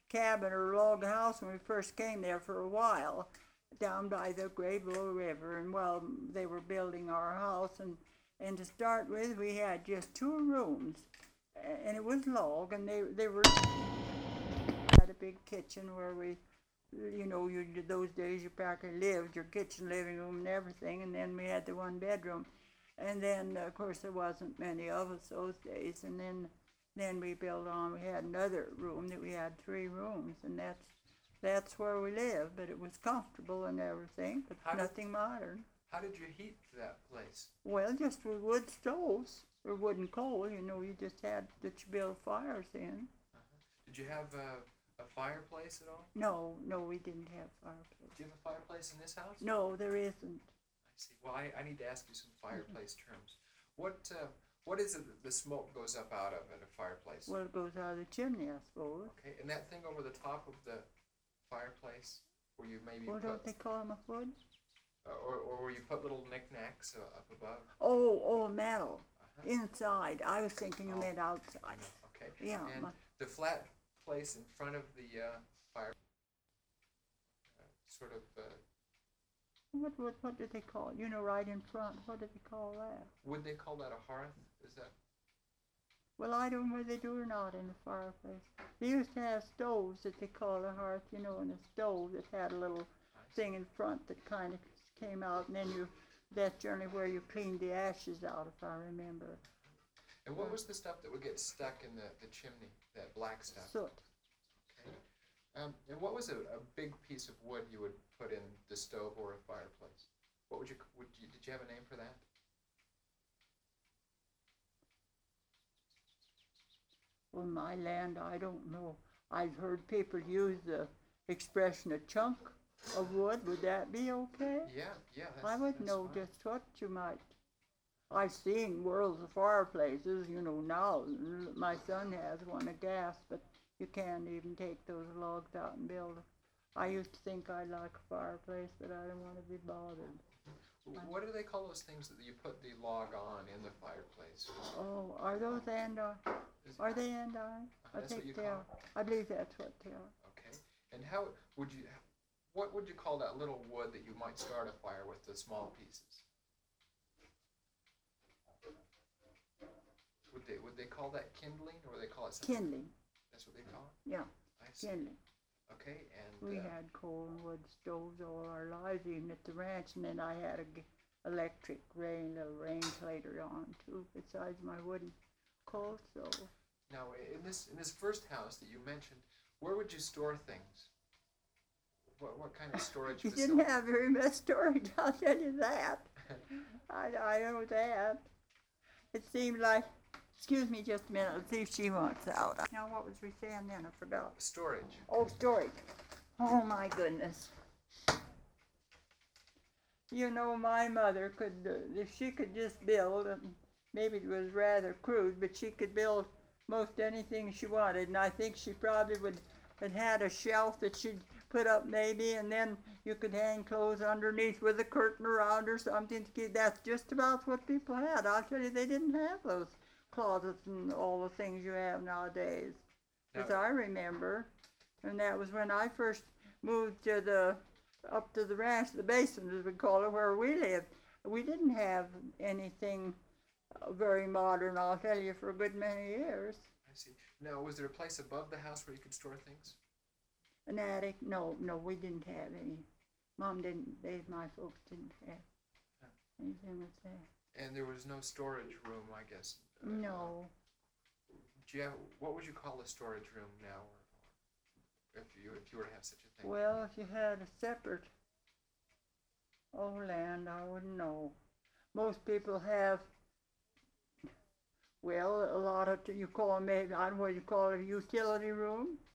cabin or log house when we first came there for a while, down by the Graybull River. And while they were building our house, and to start with, we had just 2 rooms, and it was log, and they were had a big kitchen where we, you those days you practically lived your kitchen, living room, and everything, and then we had the 1 bedroom, and then of course there wasn't many of us those days, and then we built on. We had another room that we had 3 rooms, and that's where we lived. But it was comfortable and everything, but nothing modern. How did you heat that place? Well, just with wood stoves or wooden coal. You just had that you build fires in. Did you have a fireplace at all? No, we didn't have fireplace. Do you have a fireplace in this house? No, there isn't. I see. Well, I need to ask you some fireplace terms. What is it that the smoke goes up out of at a fireplace? Well, it goes out of the chimney, I suppose. Okay, and that thing over the top of the fireplace, where you maybe don't they call them a wood? Or where you put little knickknacks up above? Oh, metal. Inside. I was thinking you meant outside. Okay. Yeah. And the flat place in front of the fire, sort of... What did they call it? Right in front. What did they call that? Would they call that a hearth? Is that... Well, I don't know whether they do or not in the fireplace. They used to have stoves that they called a hearth, and a stove that had a little thing in front that kind of came out, and then that's generally where you cleaned the ashes out, if I remember. And what was the stuff that would get stuck in the chimney, that black stuff? Soot. Okay. And what was a big piece of wood you would put in the stove or a fireplace? Did you have a name for that? Well, my land, I don't know. I've heard people use the expression a chunk of wood. Would that be okay? Yeah. I wouldn't know fine. just what you might. I've seen worlds of fireplaces, now. My son has one, a gas, but you can't even take those logs out and build them. I used to think I'd like a fireplace, but I don't want to be bothered. What do they call those things that you put the log on in the fireplace? Oh, are those andirons? Are they andirons? I think they are. I believe that's what they are. Okay. And what would you call that little wood that you might start a fire with, the small pieces? Would they call that kindling, or would they call it something? Kindling. That's what they call it? Yeah, I see. kindling. Okay, and... We had coal and wood stoves all our lives, even at the ranch, and then I had a electric little range later on, too, besides my wooden coal stove. Now, in this first house that you mentioned, where would you store things? What kind of storage You facility? didn't have very much storage, I'll tell you that. I know that. It seemed like... Excuse me just a minute, let's see if she wants out. Now, what was we saying then? I forgot. Storage. Oh, storage. Oh, my goodness. My mother could, if she could just build, maybe it was rather crude, but she could build most anything she wanted, and I think she probably would have had a shelf that she'd put up maybe, and then you could hang clothes underneath with a curtain around or something to keep. That's just about what people had. I'll tell you, they didn't have those closets and all the things you have nowadays, as I remember. And that was when I first moved up to the ranch, the basement as we call it, where we lived. We didn't have anything very modern, I'll tell you, for a good many years. I see. Now, was there a place above the house where you could store things? An attic? No, we didn't have any. Mom didn't, my folks didn't have anything like that. And there was no storage room, I guess? No. What would you call a storage room now, or if you were to have such a thing? Well, if you had a separate land, I wouldn't know. Most people have, well, a lot of, you call them maybe, I don't know what you call it, a utility room.